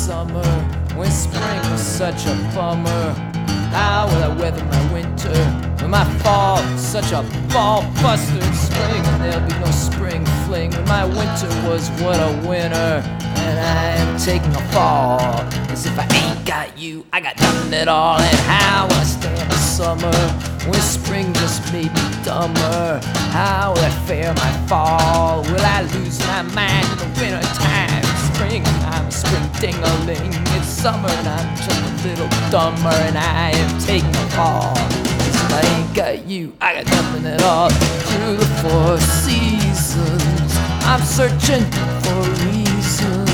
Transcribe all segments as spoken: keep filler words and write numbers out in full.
summer when spring was such a bummer? How will I weather my winter when my fall is such a ball buster in spring and there'll be no spring fling when my winter was what a winter and I am taking a fall as if I ain't got you, I got nothing at all. And how will I stand the summer when spring just made me dumber? How will I fare my fall? Will I lose my mind in the winter time? Spring and I'm a spring ding-a-ling. It's summer and I'm just a little dumber and I am taking a fall. Cause if I ain't got you, I got nothing at all. Through the four seasons, I'm searching for reasons.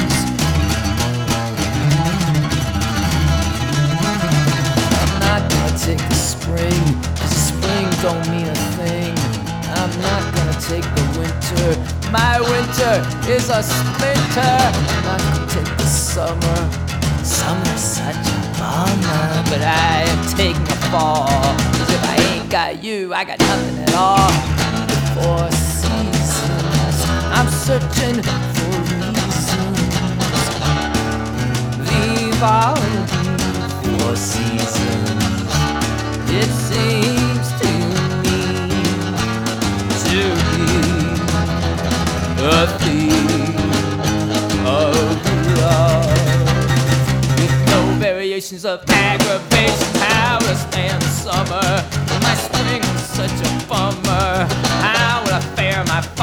I'm not gonna take the spring, cause the spring don't mean a thing. I'm not gonna take the winter, my winter is a splinter. I'm not gonna take the summer, summer's such a bummer. But I am taking a fall, cause if I ain't got you, I got nothing at all. The four seasons, I'm searching for reasons. Vivaldi, four seasons, it seems to to be a theme of love with no variations of aggravation. How will I stand the summer when my spring was such a bummer? How will I fare my